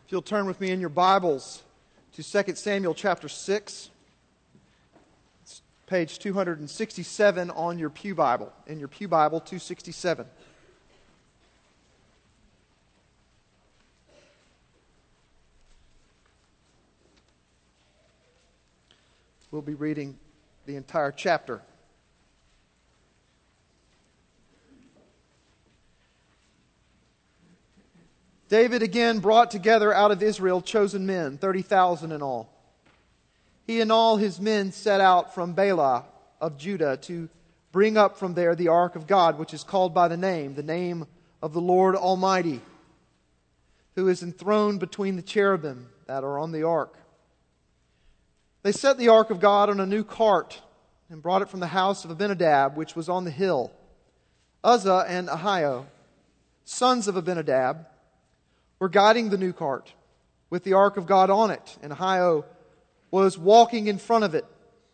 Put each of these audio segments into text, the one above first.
If you'll turn with me in your Bibles to 2 Samuel chapter 6. It's page 267 on your Pew Bible. In your Pew Bible, 267. We'll be reading the entire chapter. David again brought together out of Israel chosen men, 30,000 in all. He and all his men set out from Baalah of Judah to bring up from there the ark of God, which is called by the name of the Lord Almighty, who is enthroned between the cherubim that are on the ark. They set the ark of God on a new cart and brought it from the house of Abinadab, which was on the hill. Uzzah and Ahio, sons of Abinadab, were guiding the new cart with the ark of God on it, and Ahio was walking in front of it.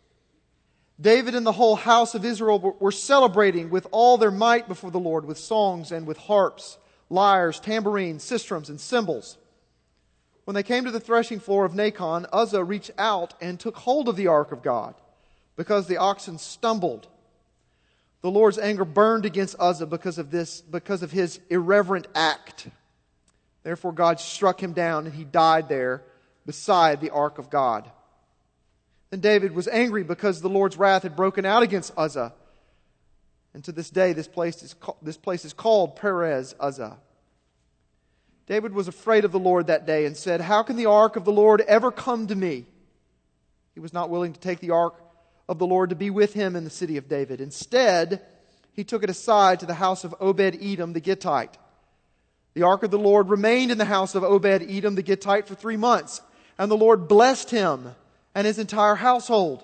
David and the whole house of Israel were celebrating with all their might before the Lord with songs and with harps, lyres, tambourines, sistrums, and cymbals. When they came to the threshing floor of Nacon, Uzzah reached out and took hold of the ark of God because the oxen stumbled. The Lord's anger burned against Uzzah because of his irreverent act. Therefore God struck him down, and he died there beside the ark of God. Then David was angry because the Lord's wrath had broken out against Uzzah. And to this day this place is called Perez Uzzah. David was afraid of the Lord that day and said, "How can the ark of the Lord ever come to me?" He was not willing to take the ark of the Lord to be with him in the city of David. Instead, he took it aside to the house of Obed-Edom the Gittite. The ark of the Lord remained in the house of Obed-Edom the Gittite for 3 months, and the Lord blessed him and his entire household.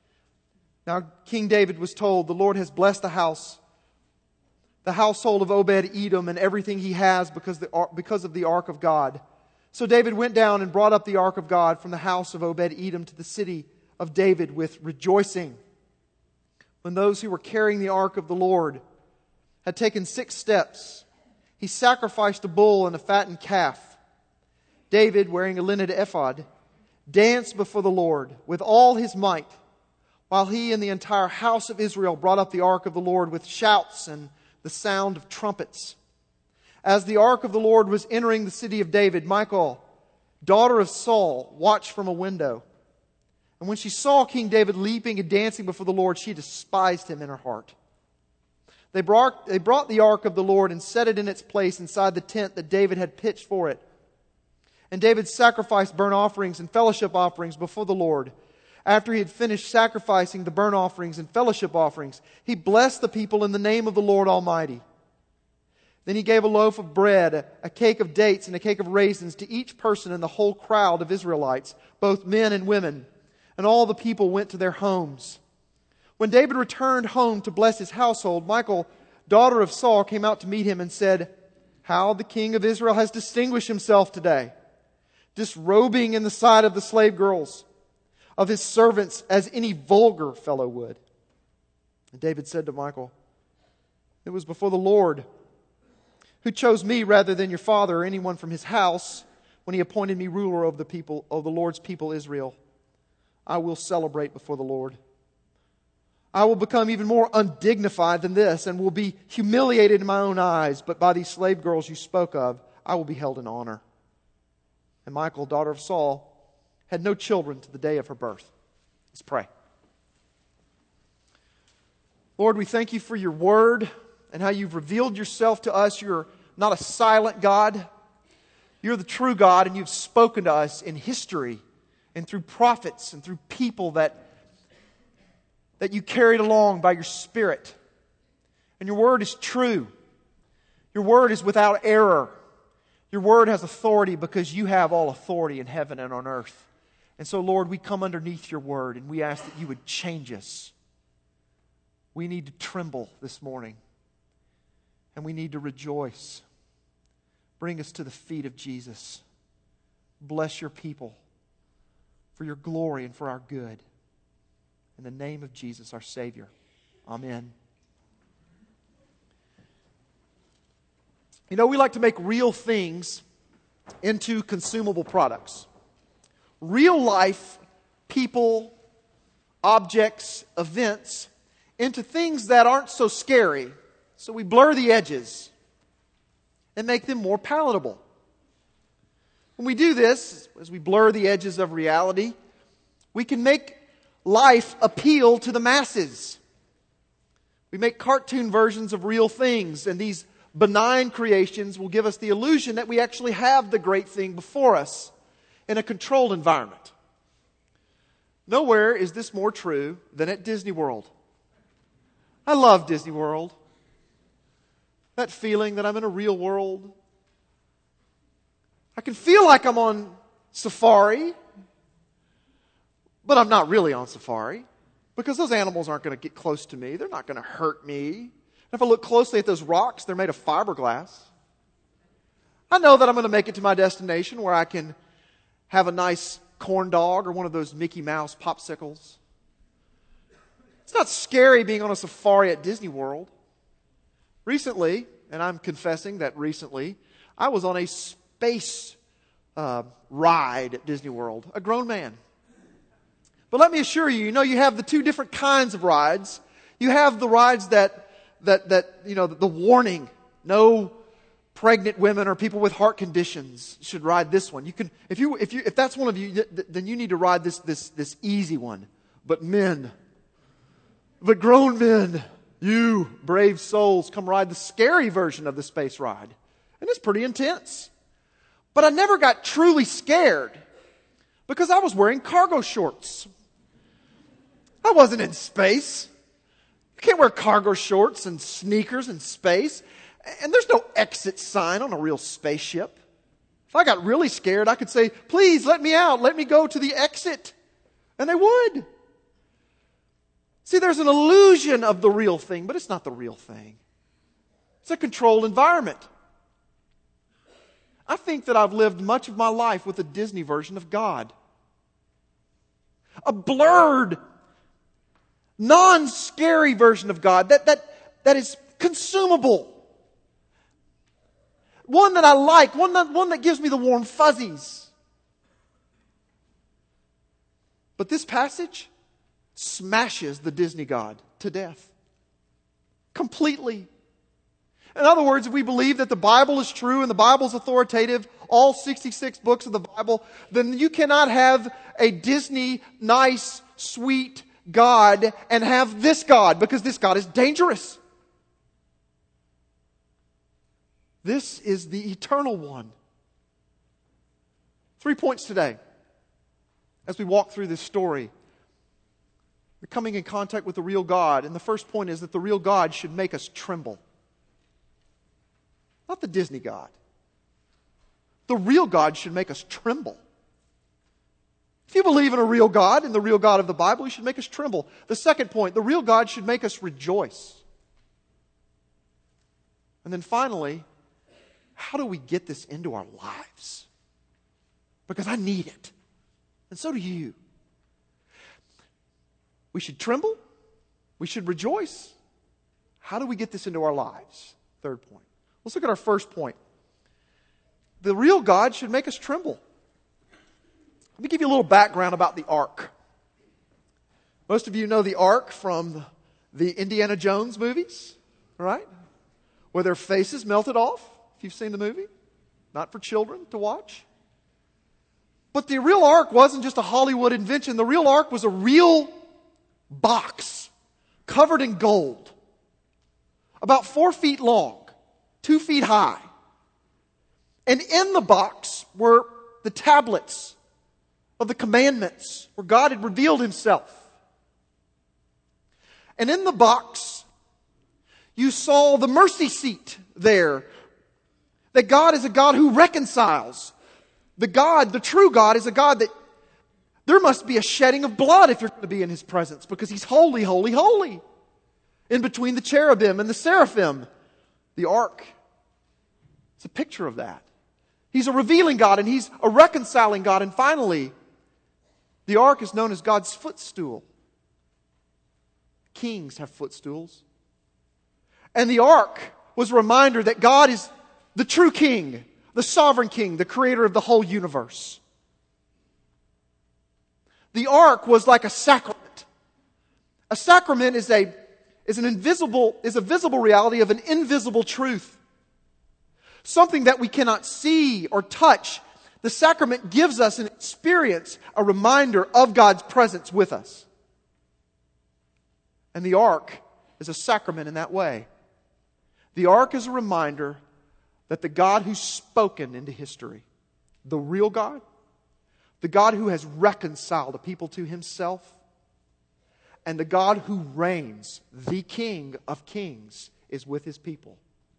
Now King David was told, "The Lord has blessed the household of Obed-Edom and everything he has because of the ark of God." So David went down and brought up the ark of God from the house of Obed-Edom to the city of David with rejoicing. When those who were carrying the ark of the Lord had taken 6 steps, he sacrificed a bull and a fattened calf. David, wearing a linen ephod, danced before the Lord with all his might, while he and the entire house of Israel brought up the ark of the Lord with shouts and the sound of trumpets. As the ark of the Lord was entering the city of David, Michal, daughter of Saul, watched from a window. And when she saw King David leaping and dancing before the Lord, she despised him in her heart. They brought the ark of the Lord and set it in its place inside the tent that David had pitched for it. And David sacrificed burnt offerings and fellowship offerings before the Lord. After he had finished sacrificing the burnt offerings and fellowship offerings, he blessed the people in the name of the Lord Almighty. Then he gave a loaf of bread, a cake of dates, and a cake of raisins to each person in the whole crowd of Israelites, both men and women. And all the people went to their homes. When David returned home to bless his household, Michal, daughter of Saul, came out to meet him and said, "How the king of Israel has distinguished himself today, disrobing in the sight of the slave girls of his servants as any vulgar fellow would." And David said to Michal, "It was before the Lord who chose me rather than your father or anyone from his house when he appointed me ruler of the Lord's people Israel. I will celebrate before the Lord. I will become even more undignified than this and will be humiliated in my own eyes. But by these slave girls you spoke of, I will be held in honor." And Michal, daughter of Saul, had no children to the day of her birth. Let's pray. Lord, we thank you for your word and how you've revealed yourself to us. You're not a silent God. You're the true God, and you've spoken to us in history and through prophets and through people that you carried along by your Spirit. And your word is true. Your word is without error. Your word has authority because you have all authority in heaven and on earth. And so, Lord, we come underneath your word and we ask that you would change us. We need to tremble this morning. And we need to rejoice. Bring us to the feet of Jesus. Bless your people for your glory and for our good. In the name of Jesus, our Savior. Amen. You know, we like to make real things into consumable products. Real life people, objects, events into things that aren't so scary. So we blur the edges and make them more palatable. When we do this, as we blur the edges of reality, we can make life appeal to the masses. We make cartoon versions of real things, and these benign creations will give us the illusion that we actually have the great thing before us in a controlled environment. Nowhere is this more true than at Disney World. I love Disney World. That feeling that I'm in a real world. I can feel like I'm on safari, but I'm not really on safari because those animals aren't going to get close to me. They're not going to hurt me. And if I look closely at those rocks, they're made of fiberglass. I know that I'm going to make it to my destination where I can have a nice corn dog or one of those Mickey Mouse popsicles. It's not scary being on a safari at Disney World. Recently, and I'm confessing that recently, I was on a space ride at Disney World, a grown man. But let me assure you, you have the two different kinds of rides. You have the rides that the warning, no pregnant women or people with heart conditions should ride this one. You can, if that's one of you, then you need to ride this easy one. But men, the grown men, you brave souls, come ride the scary version of the space ride. And it's pretty intense. But I never got truly scared because I was wearing cargo shorts. I wasn't in space. You can't wear cargo shorts and sneakers in space. And there's no exit sign on a real spaceship. If I got really scared, I could say, please let me out. Let me go to the exit. And they would. See, there's an illusion of the real thing, but it's not the real thing. It's a controlled environment. I think that I've lived much of my life with a Disney version of God. A blurred, non-scary version of God that is consumable. One that I like, one that gives me the warm fuzzies. But this passage smashes the Disney God to death. Completely. In other words, if we believe that the Bible is true and the Bible is authoritative, all 66 books of the Bible, then you cannot have a Disney, nice, sweet God and have this God, because this God is dangerous. This is the eternal one. 3 points today as we walk through this story. We're coming in contact with the real God. And the first point is that the real God should make us tremble. Not the Disney God. The real God should make us tremble. If you believe in a real God, in the real God of the Bible, He should make us tremble. The second point, the real God should make us rejoice. And then finally, how do we get this into our lives? Because I need it. And so do you. We should tremble. We should rejoice. How do we get this into our lives? Third point. Let's look at our first point. The real God should make us tremble. Let me give you a little background about the ark. Most of you know the ark from the Indiana Jones movies, right? Where their faces melted off, if you've seen the movie. Not for children to watch. But the real ark wasn't just a Hollywood invention. The real ark was a real box covered in gold. About 4 feet long, 2 feet high. And in the box were the tablets of the commandments where God had revealed Himself. And in the box, you saw the mercy seat there. That God is a God who reconciles. The true God, is a God that there must be a shedding of blood if you're going to be in His presence, because He's holy, holy, holy. In between the cherubim and the seraphim, the ark. It's a picture of that. He's a revealing God and He's a reconciling God. And finally, the ark is known as God's footstool. Kings have footstools. And the ark was a reminder that God is the true king the sovereign king, the creator of the whole universe. The ark was like a sacrament. A sacrament is a visible reality of an invisible truth. Something that we cannot see or touch. The sacrament gives us an experience, a reminder of God's presence with us. And the ark is a sacrament in that way. The ark is a reminder that the God who's spoken into history, the real God, the God who has reconciled a people to Himself, and the God who reigns, the King of Kings, is with His people.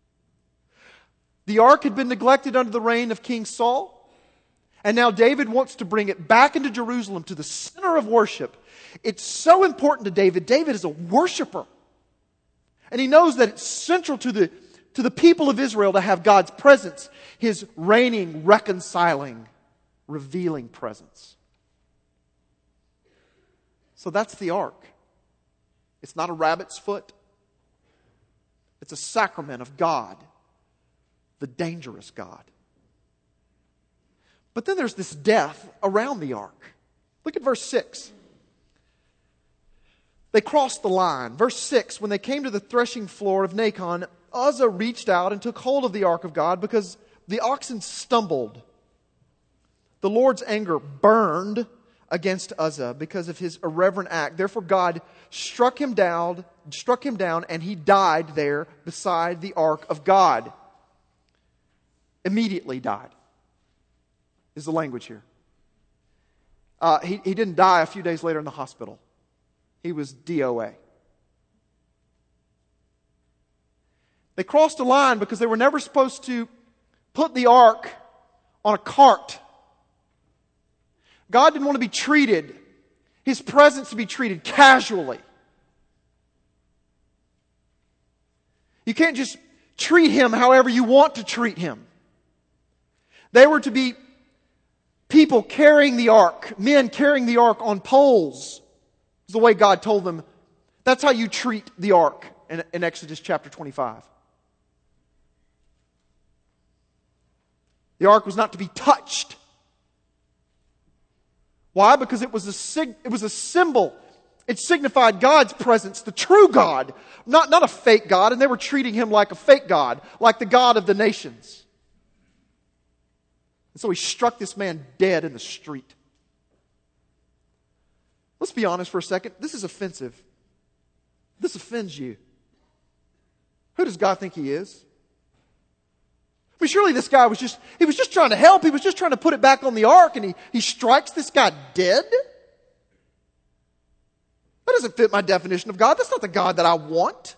The ark had been neglected under the reign of King Saul, and now David wants to bring it back into Jerusalem to the center of worship. It's so important to David. David is a worshiper. And he knows that it's central to the people of Israel to have God's presence, His reigning, reconciling, revealing presence. So that's the ark. It's not a rabbit's foot. It's a sacrament of God, the dangerous God. But then there's this death around the ark. Look at verse 6. They crossed the line. Verse 6, when they came to the threshing floor of Nacon, Uzzah reached out and took hold of the ark of God because the oxen stumbled. The Lord's anger burned against Uzzah because of his irreverent act. Therefore God struck him down, and he died there beside the ark of God. Immediately died, is the language here. He didn't die a few days later in the hospital. He was DOA. They crossed a line because they were never supposed to put the ark on a cart. God didn't want to be treated, His presence to be treated casually. You can't just treat Him however you want to treat Him. They were to be people carrying the ark, men carrying the ark on poles. It's the way God told them. That's how you treat the ark in Exodus chapter 25. The ark was not to be touched. Why? Because it was a symbol. It signified God's presence, the true God, not a fake God, and they were treating Him like a fake God, like the God of the nations. And so He struck this man dead in the street. Let's be honest for a second. This is offensive. This offends you. Who does God think He is? I mean, surely this guy was just trying to help. He was just trying to put it back on the ark, and he strikes this guy dead? That doesn't fit my definition of God. That's not the God that I want.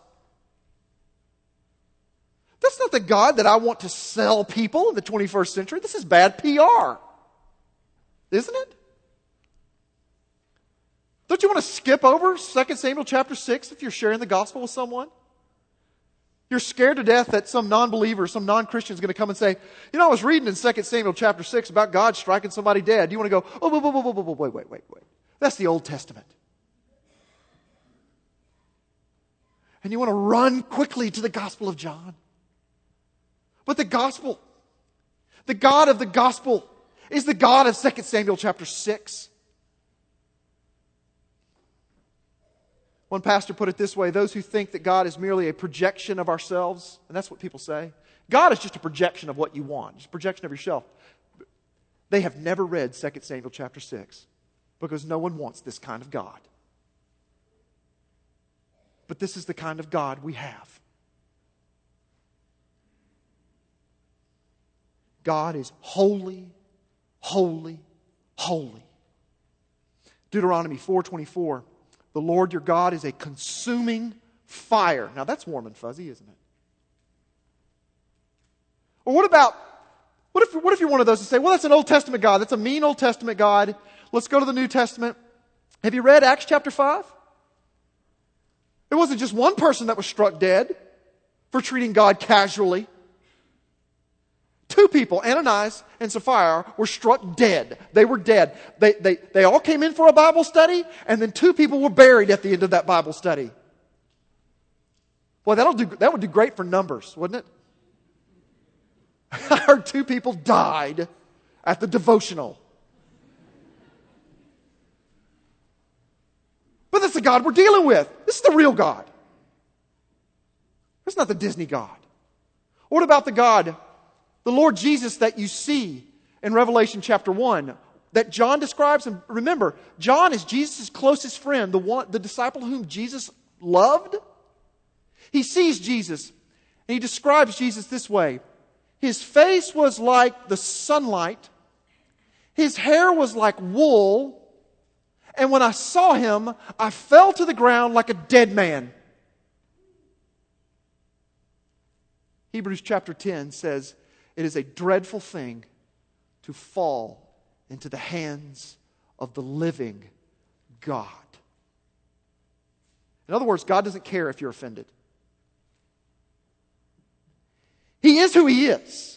That's not the God that I want to sell people in the 21st century. This is bad PR. Isn't it? Don't you want to skip over 2 Samuel chapter 6 if you're sharing the gospel with someone? You're scared to death that some non-believer, some non-Christian is going to come and say, I was reading in 2 Samuel chapter 6 about God striking somebody dead. You want to go, wait. That's the Old Testament. And you want to run quickly to the Gospel of John. But the gospel, the God of the gospel, is the God of 2 Samuel chapter 6. One pastor put it this way: those who think that God is merely a projection of ourselves, and that's what people say. God is just a projection of what you want, just a projection of yourself. They have never read 2 Samuel chapter 6 because no one wants this kind of God. But this is the kind of God we have. God is holy, holy, holy. Deuteronomy 4:24. The Lord your God is a consuming fire. Now that's warm and fuzzy, isn't it? Or what if you're one of those who say, well, that's an Old Testament God. That's a mean Old Testament God. Let's go to the New Testament. Have you read Acts chapter 5? It wasn't just one person that was struck dead for treating God casually. Two people, Ananias and Sapphira, were struck dead. They were dead. They all came in for a Bible study, and then two people were buried at the end of that Bible study. Boy, that would do great for numbers, wouldn't it? I heard 2 people died at the devotional. But that's the God we're dealing with. This is the real God. It's not the Disney God. What about the God, the Lord Jesus that you see in Revelation chapter 1 that John describes? And remember, John is Jesus' closest friend, the disciple whom Jesus loved. He sees Jesus and he describes Jesus this way. His face was like the sunlight. His hair was like wool. And when I saw him, I fell to the ground like a dead man. Hebrews chapter 10 says, it is a dreadful thing to fall into the hands of the living God. In other words, God doesn't care if you're offended. He is who He is.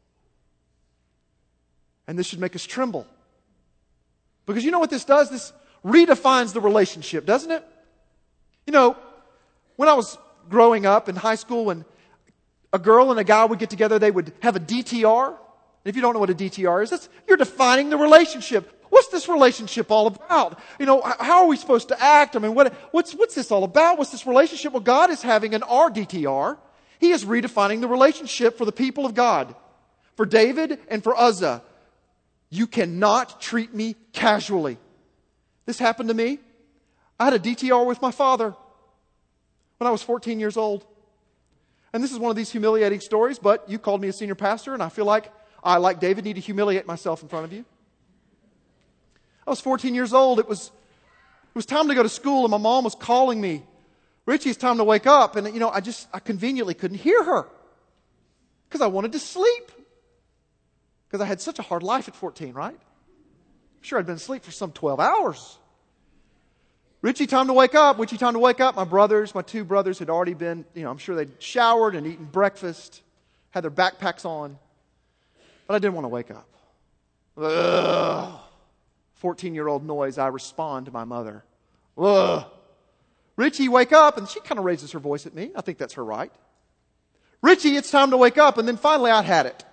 And this should make us tremble. Because you know what this does? This redefines the relationship, doesn't it? You know, when I was growing up in high school, when a girl and a guy would get together, they would have a DTR. And if you don't know what a DTR is, you're defining the relationship. What's this relationship all about? You know, how are we supposed to act? I mean, what's this all about? What's this relationship? Well, God is having an RDTR. He is redefining the relationship for the people of God. For David and for Uzzah. You cannot treat me casually. This happened to me. I had a DTR with my father when I was 14 years old. And this is one of these humiliating stories, but you called me a senior pastor, and I feel like I, like David, need to humiliate myself in front of you. I was 14 years old. It was time to go to school, and my mom was calling me. Richie, it's time to wake up. And, you know, I conveniently couldn't hear her because I wanted to sleep. Because I had such a hard life at 14, right? I'm sure I'd been asleep for some 12 hours. Richie, time to wake up. Richie, time to wake up. My 2 brothers had already been, I'm sure they'd showered and eaten breakfast, had their backpacks on. But I didn't want to wake up. Ugh. 14-year-old noise, I respond to my mother. Ugh. Richie, wake up. And she kind of raises her voice at me. I think that's her right. Richie, it's time to wake up. And then finally I'd had it.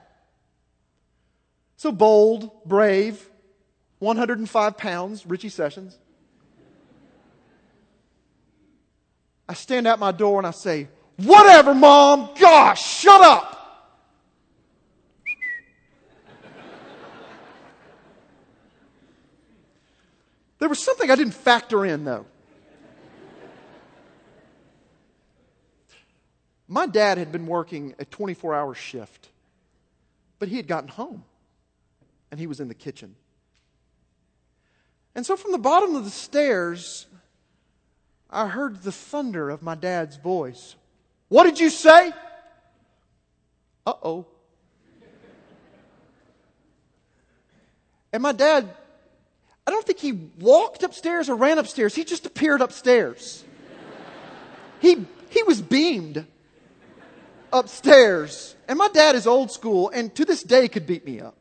So bold, brave, 105 pounds, Richie Sessions. I stand out my door and I say, whatever, Mom, gosh, shut up. There was something I didn't factor in, though. My dad had been working a 24-hour shift, but he had gotten home. And he was in the kitchen. And so from the bottom of the stairs, I heard the thunder of my dad's voice. What did you say? Uh-oh. And my dad, I don't think he walked upstairs or ran upstairs. He just appeared upstairs. He was beamed upstairs. And my dad is old school and to this day could beat me up.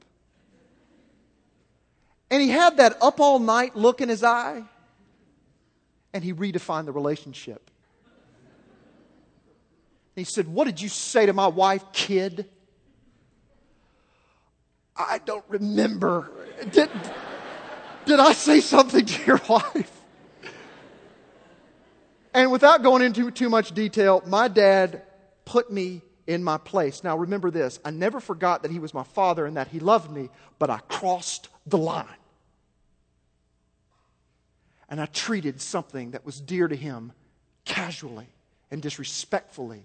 And he had that up all night look in his eye. And he redefined the relationship. He said, what did you say to my wife, kid? I don't remember. Did I say something to your wife? And without going into too much detail, my dad put me in my place. Now remember this. I never forgot that he was my father and that he loved me, but I crossed the line. And I treated something that was dear to him casually and disrespectfully.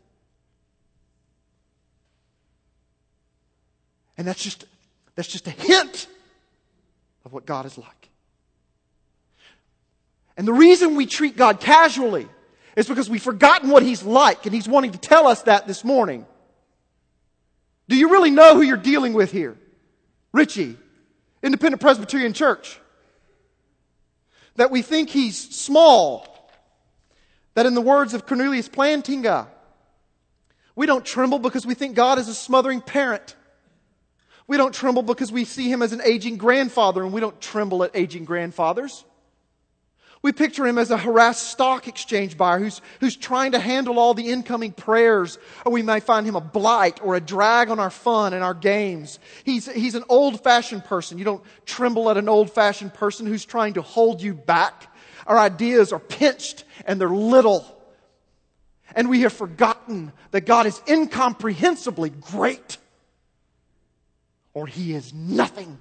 And that's just a hint of what God is like. And the reason we treat God casually is because we've forgotten what He's like, and He's wanting to tell us that this morning. Do you really know who you're dealing with here? Richie, Independent Presbyterian Church. That we think He's small. That in the words of Cornelius Plantinga, we don't tremble because we think God is a smothering parent. We don't tremble because we see Him as an aging grandfather, and we don't tremble at aging grandfathers. We picture him as a harassed stock exchange buyer who's trying to handle all the incoming prayers. Or we might find him a blight or a drag on our fun and our games. He's an old-fashioned person. You don't tremble at an old-fashioned person who's trying to hold you back. Our ideas are pinched and they're little. And we have forgotten that God is incomprehensibly great. Or He is nothing.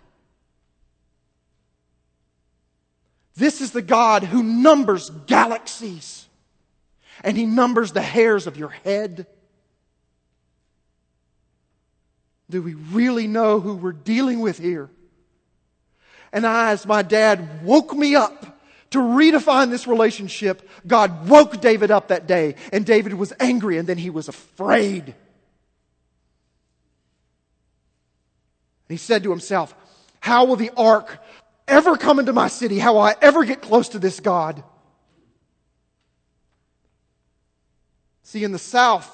This is the God who numbers galaxies. And He numbers the hairs of your head. Do we really know who we're dealing with here? And as my dad woke me up to redefine this relationship, God woke David up that day. And David was angry and then he was afraid. And he said to himself, how will the ark ever come into my city? How will I ever get close to this God? See, in the South,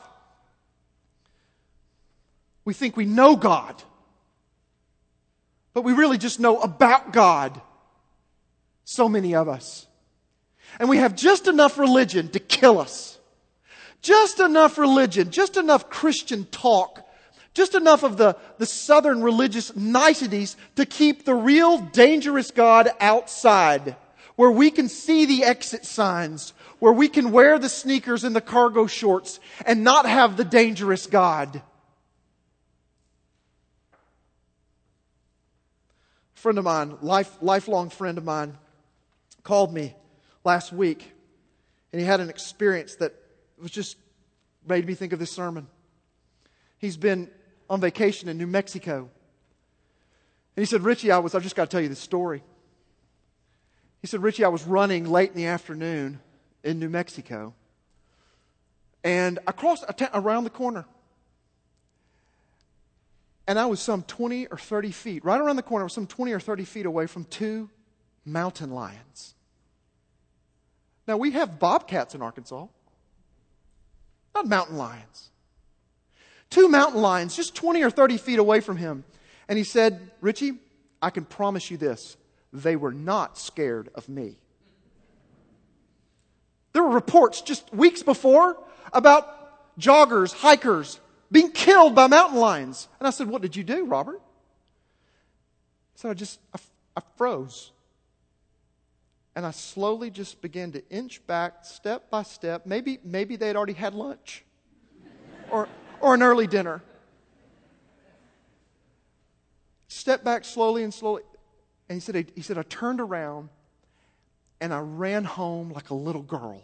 we think we know God, but we really just know about God. So many of us. And we have just enough religion to kill us. Just enough religion, just enough Christian talk, just enough of the southern religious niceties to keep the real dangerous God outside, where we can see the exit signs, where we can wear the sneakers and the cargo shorts and not have the dangerous God. A friend of mine, lifelong friend of mine, called me last week, and he had an experience that was just made me think of this sermon. He's been on vacation in New Mexico. And he said, Richie, I've just got to tell you this story. He said, Richie, I was running late in the afternoon in New Mexico. And I crossed around the corner. And I was some 20 or 30 feet, right around the corner, I was some 20 or 30 feet away from two mountain lions. Now, we have bobcats in Arkansas, not mountain lions. Two mountain lions, just 20 or 30 feet away from him. And he said, Richie, I can promise you this. They were not scared of me. There were reports just weeks before about joggers, hikers, being killed by mountain lions. And I said, what did you do, Robert? He said, I froze. And I slowly just began to inch back step by step. Maybe they had already had lunch. Or an early dinner. Step back slowly and slowly. And he said, I turned around and I ran home like a little girl.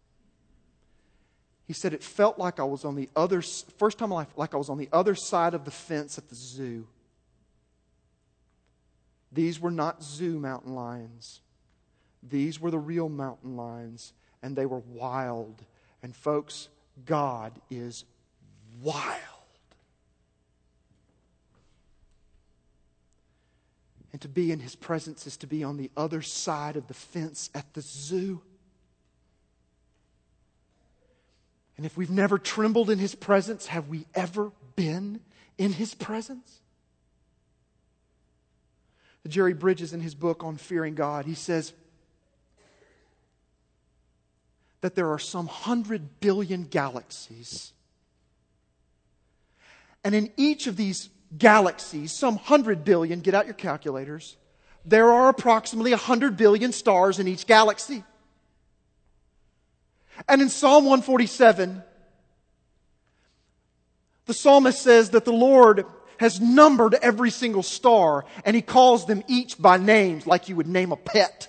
He said, it felt like I was on the first time in my life, like I was on the other side of the fence at the zoo. These were not zoo mountain lions. These were the real mountain lions, and they were wild. And folks, God is wild. And to be in His presence is to be on the other side of the fence at the zoo. And if we've never trembled in His presence, have we ever been in His presence? Jerry Bridges, in his book on fearing God, he says that there are some 100 billion galaxies. And in each of these galaxies, some 100 billion, get out your calculators, there are approximately 100 billion stars in each galaxy. And in Psalm 147, the psalmist says that the Lord has numbered every single star, and He calls them each by names like you would name a pet.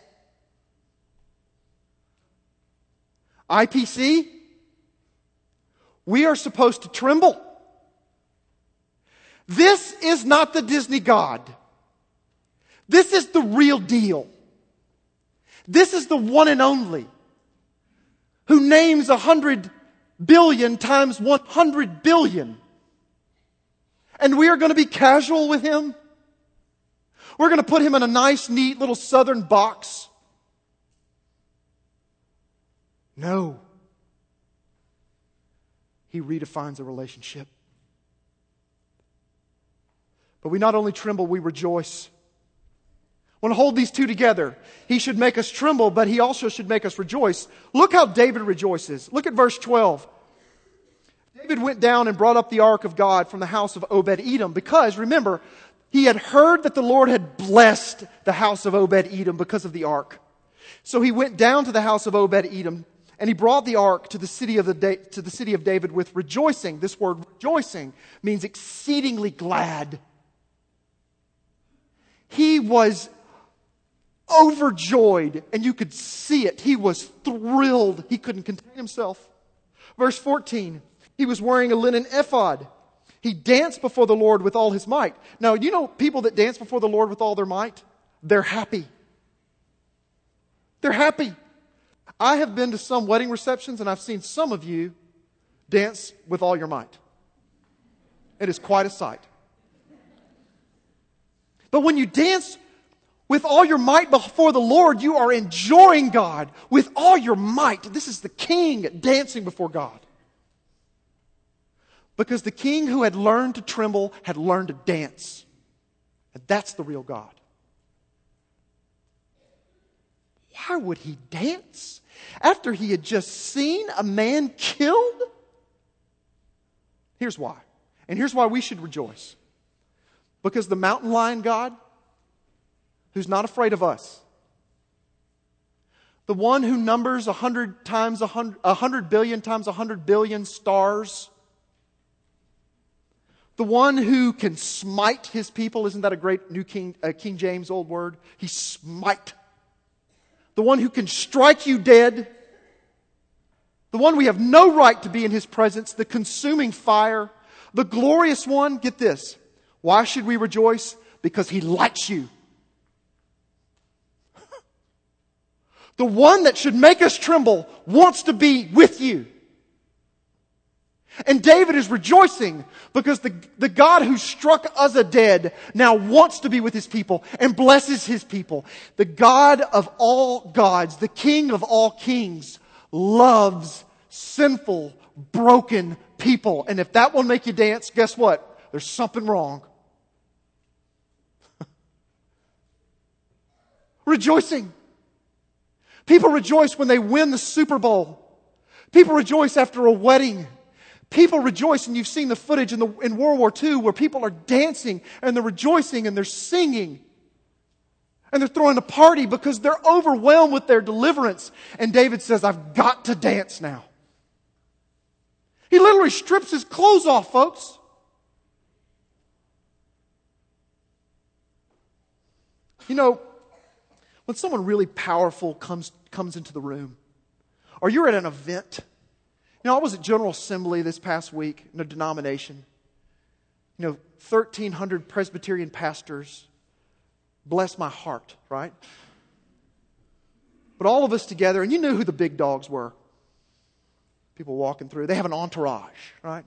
IPC, we are supposed to tremble. This is not the Disney God. This is the real deal. This is the one and only who names 100 billion times 100 billion. And we are going to be casual with Him. We're going to put Him in a nice, neat little southern box. No. He redefines a relationship. But we not only tremble, we rejoice. want to hold these two together. He should make us tremble, but He also should make us rejoice. Look how David rejoices. Look at verse 12. David went down and brought up the ark of God from the house of Obed-Edom because, remember, he had heard that the Lord had blessed the house of Obed-Edom because of the ark. So he went down to the house of Obed-Edom and he brought the ark to the city of David with rejoicing. This word rejoicing means exceedingly glad. He was overjoyed, and you could see it. He was thrilled. He couldn't contain himself. Verse 14, he was wearing a linen ephod. He danced before the Lord with all his might. Now, you know people that dance before the Lord with all their might? They're happy. They're happy. I have been to some wedding receptions, and I've seen some of you dance with all your might. It is quite a sight. But when you dance with all your might before the Lord, you are enjoying God with all your might. This is the king dancing before God. Because the king who had learned to tremble had learned to dance. And that's the real God. Why would he dance after he had just seen a man killed? Here's why. And here's why we should rejoice. Because the mountain lion God, who's not afraid of us, the one who numbers 100 billion times 100 billion stars, the one who can smite his people, isn't that a great New King James old word? He smite. The one who can strike you dead, the one we have no right to be in his presence, the consuming fire, the glorious one, get this. Why should we rejoice? Because he likes you. The one that should make us tremble wants to be with you. And David is rejoicing because the God who struck Uzzah dead now wants to be with his people and blesses his people. The God of all gods, the King of all kings, loves sinful, broken people. And if that won't make you dance, guess what? There's something wrong. Rejoicing. People rejoice when they win the Super Bowl. People rejoice after a wedding. People rejoice, and you've seen the footage in World War II where people are dancing and they're rejoicing and they're singing. And they're throwing a party because they're overwhelmed with their deliverance. And David says, I've got to dance now. He literally strips his clothes off, folks. You know, when someone really powerful comes into the room, or you're at an event. You know, I was at General Assembly this past week in a denomination. 1,300 Presbyterian pastors. Bless my heart, right? But all of us together, and you knew who the big dogs were. People walking through. They have an entourage, right?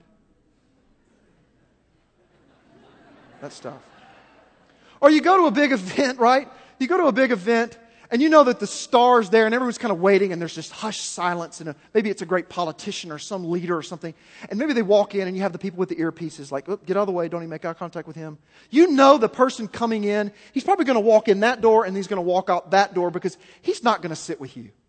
That stuff. Or you go to a big event, right? You go to a big event, and you know that the star's there, and everyone's kind of waiting, and there's just hushed silence, and maybe it's a great politician or some leader or something, and maybe they walk in, and you have the people with the earpieces, like, get out of the way, don't even make eye contact with him. You know the person coming in, he's probably going to walk in that door, and he's going to walk out that door, because he's not going to sit with you.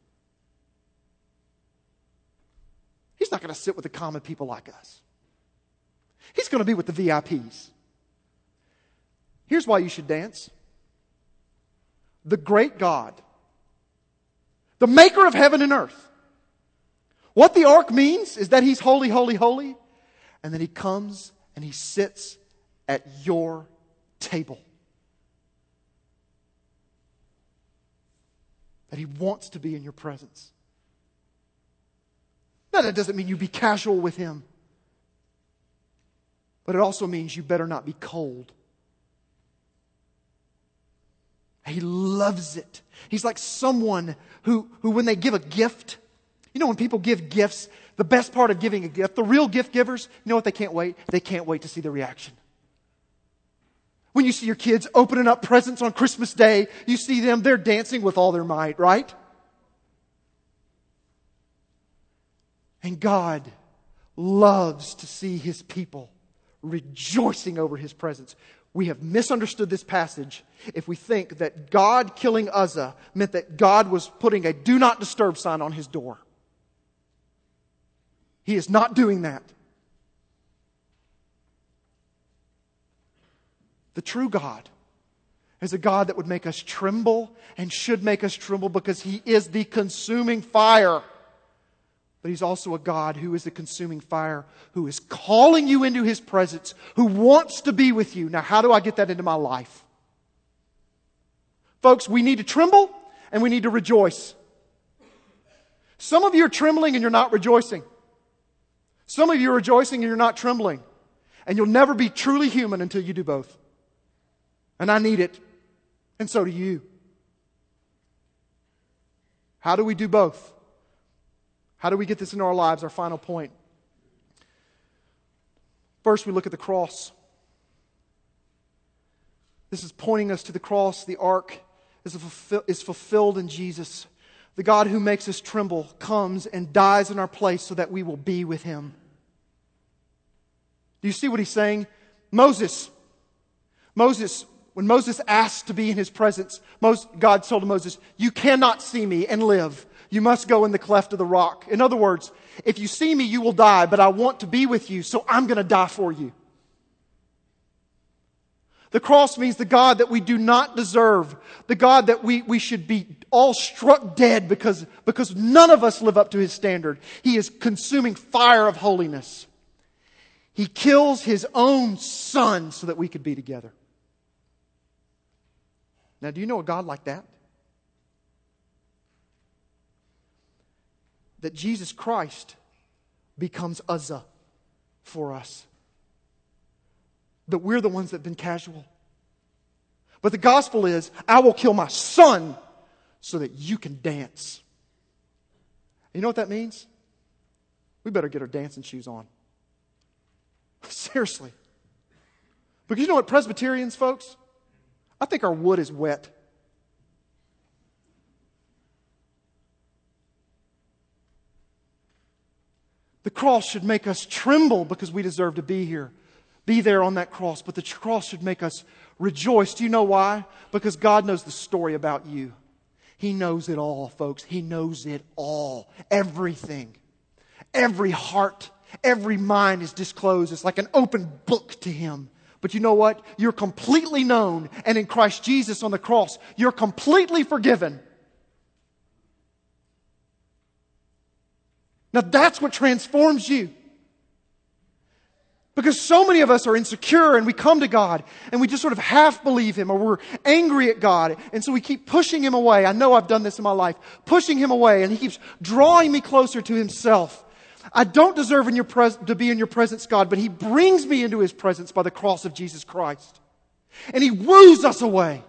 He's not going to sit with the common people like us. He's going to be with the VIPs. Here's why you should dance. The great God, the maker of heaven and earth. What the ark means is that he's holy, holy, holy. And then he comes and he sits at your table. That he wants to be in your presence. Now, that doesn't mean you be casual with him. But it also means you better not be cold. He loves it. He's like someone who when they give a gift, you know when people give gifts, the best part of giving a gift, the real gift givers, you know what they can't wait? They can't wait to see the reaction. When you see your kids opening up presents on Christmas Day, you see them, they're dancing with all their might, right? And God loves to see his people rejoicing over his presence. We have misunderstood this passage if we think that God killing Uzzah meant that God was putting a do not disturb sign on his door. He is not doing that. The true God is a God that would make us tremble and should make us tremble because He is the consuming fire. But He's also a God who is the consuming fire, who is calling you into His presence, who wants to be with you. Now, how do I get that into my life? Folks, we need to tremble and we need to rejoice. Some of you are trembling and you're not rejoicing. Some of you are rejoicing and you're not trembling. And you'll never be truly human until you do both. And I need it. And so do you. How do we do both? How do we get this into our lives? Our final point. First, we look at the cross. This is pointing us to the cross. The ark is fulfilled in Jesus. The God who makes us tremble comes and dies in our place so that we will be with Him. Do you see what He's saying? Moses, when Moses asked to be in His presence, God told Moses, you cannot see me and live. You must go in the cleft of the rock. In other words, if you see me, you will die, but I want to be with you, so I'm going to die for you. The cross means the God that we do not deserve, the God that we should be all struck dead because none of us live up to His standard. He is consuming fire of holiness. He kills His own Son so that we could be together. Now, do you know a God like that? That Jesus Christ becomes Uzzah for us. That we're the ones that have been casual. But the gospel is, I will kill my Son so that you can dance. You know what that means? We better get our dancing shoes on. Seriously. Because you know what, Presbyterians, folks? I think our wood is wet. The cross should make us tremble because we deserve to be here. Be there on that cross. But the cross should make us rejoice. Do you know why? Because God knows the story about you. He knows it all, folks. He knows it all. Everything. Every heart, every mind is disclosed. It's like an open book to Him. But you know what? You're completely known. And in Christ Jesus on the cross, you're completely forgiven. Now that's what transforms you. Because so many of us are insecure and we come to God and we just sort of half believe Him or we're angry at God. And so we keep pushing Him away. I know I've done this in my life. Pushing Him away and He keeps drawing me closer to Himself. I don't deserve to be in your presence, God, but He brings me into His presence by the cross of Jesus Christ. And He woos us away.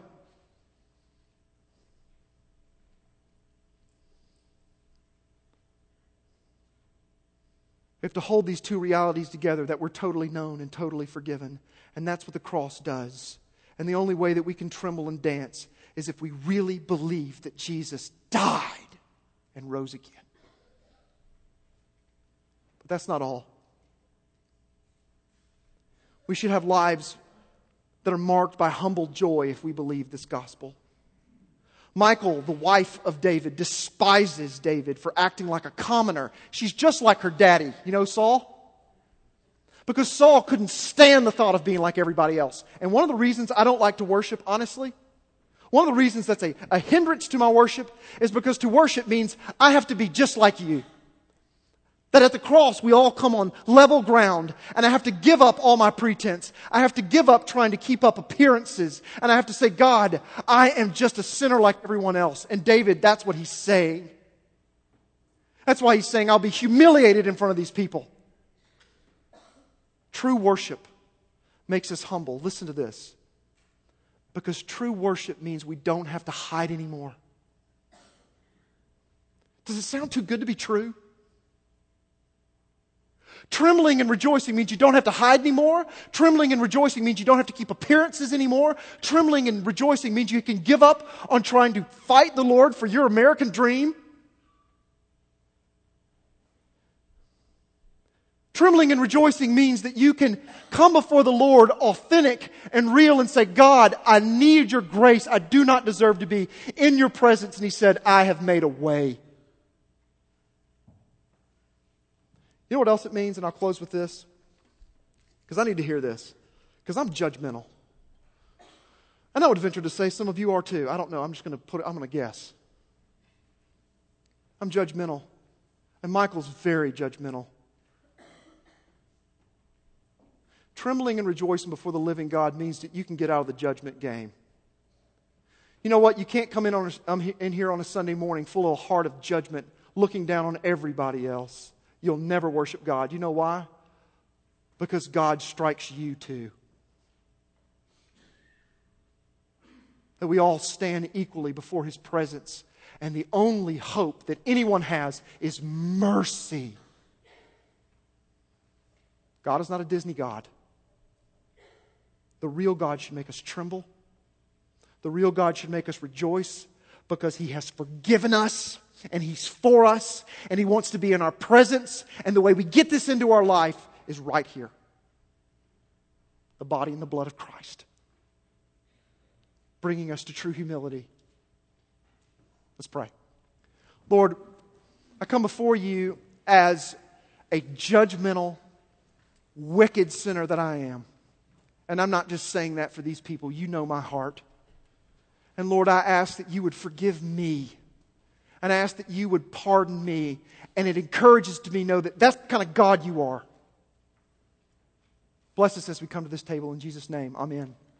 We have to hold these two realities together, that we're totally known and totally forgiven. And that's what the cross does. And the only way that we can tremble and dance is if we really believe that Jesus died and rose again. But that's not all. We should have lives that are marked by humble joy if we believe this gospel. Michal, the wife of David, despises David for acting like a commoner. She's just like her daddy. You know Saul? Because Saul couldn't stand the thought of being like everybody else. And one of the reasons I don't like to worship, honestly, one of the reasons that's a hindrance to my worship is because to worship means I have to be just like you. That at the cross we all come on level ground and I have to give up all my pretense. I have to give up trying to keep up appearances. And I have to say, God, I am just a sinner like everyone else. And David, that's what he's saying. That's why he's saying, I'll be humiliated in front of these people. True worship makes us humble. Listen to this. Because true worship means we don't have to hide anymore. Does it sound too good to be true? Trembling and rejoicing means you don't have to hide anymore. Trembling and rejoicing means you don't have to keep appearances anymore. Trembling and rejoicing means you can give up on trying to fight the Lord for your American dream. Trembling and rejoicing means that you can come before the Lord authentic and real and say, God, I need your grace. I do not deserve to be in your presence. And He said, I have made a way. You know what else it means? And I'll close with this. Because I need to hear this. Because I'm judgmental. And I would venture to say some of you are too. I don't know. I'm going to guess. I'm judgmental. And Michael's very judgmental. Trembling and rejoicing before the living God means that you can get out of the judgment game. You know what? You can't come in here on a Sunday morning full of a heart of judgment, looking down on everybody else. You'll never worship God. You know why? Because God strikes you too. That we all stand equally before His presence. And the only hope that anyone has is mercy. God is not a Disney God. The real God should make us tremble. The real God should make us rejoice because He has forgiven us and He's for us and He wants to be in our presence. And the way we get this into our life is right here. The body and the blood of Christ. Bringing us to true humility. Let's pray. Lord, I come before You as a judgmental, wicked sinner that I am. And I'm not just saying that for these people. You know my heart. And Lord, I ask that You would forgive me. And I ask that You would pardon me. And it encourages to me know that that's the kind of God You are. Bless us as we come to this table in Jesus' name. Amen.